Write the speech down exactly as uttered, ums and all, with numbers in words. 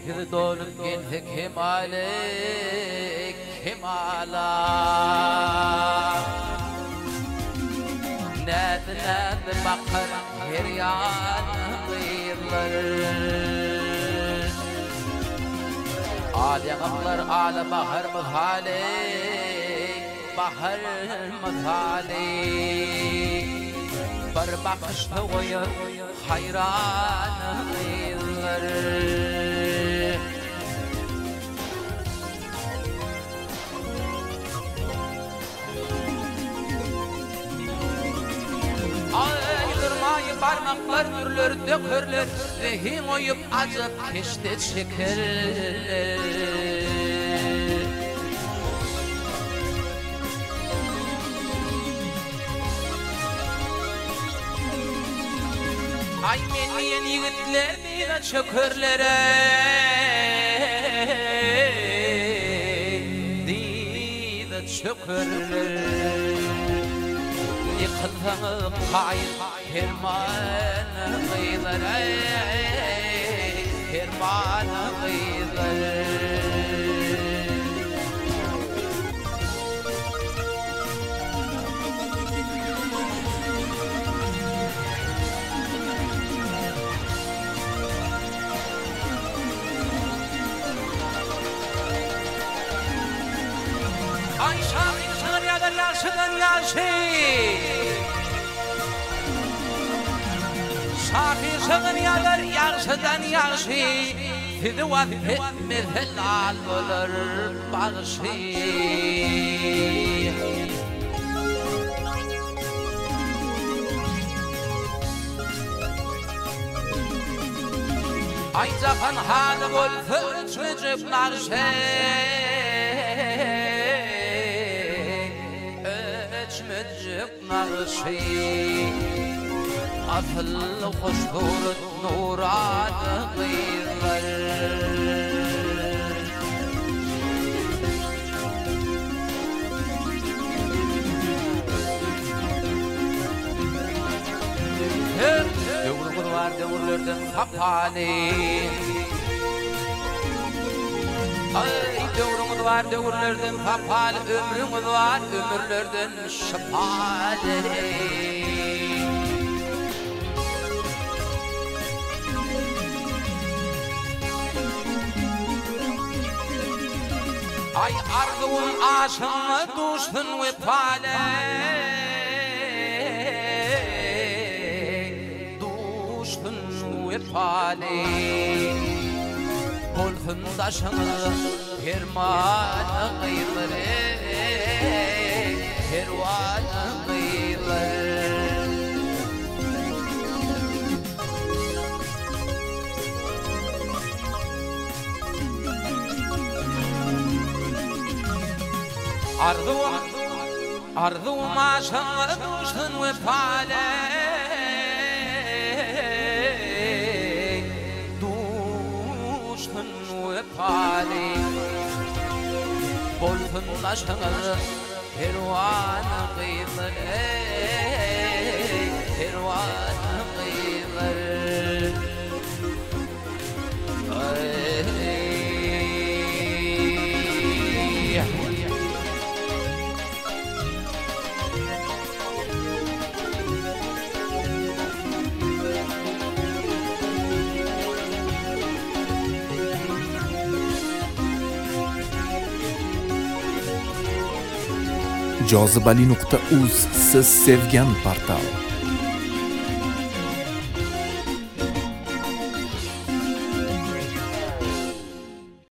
Fikri dolup geldi kemale kemala. Ned ned bakır her yan kıyırlar. Ağlayanlar ağla bahar mızhali, bahar mızhali. Bir bakışta koyup hayran kıyırlar. Aydırmayı parmaklar gürler dökürler, rehin oyup acıp keşte çekerler. Ay meniyen yigitler dine çökürlere, dine çökürler. Yıkıldı kayıp hermanı kıyılar, hermanı kıyılar. Ay şahit sığır yağar yaşıdan yaşı, şahit sığır yağar yaşıdan yaşı. Fidi vazifet mezelal olur başı. Ay zapan halı bol fırçıcık narşı, öçmücük narşı. Asıl hoştur nuranı kıyırlar. Dövür var dövürlerden kapali. Ay dövürümüz var dövürlerden kapali, ömrümüz var ömürlerden şapali. Ay arzun aşını duştun ve pale, duştun ve pale. Bolhun daşını hermanı kıyılar, hervanı kıyılar. Arzum, arzum aşını duştun ve pale, duştun ve pale. Bolhun daşını hervanı kıyılar, hervanı kıyılar. jozibali nuqta uz siz sevgan portal.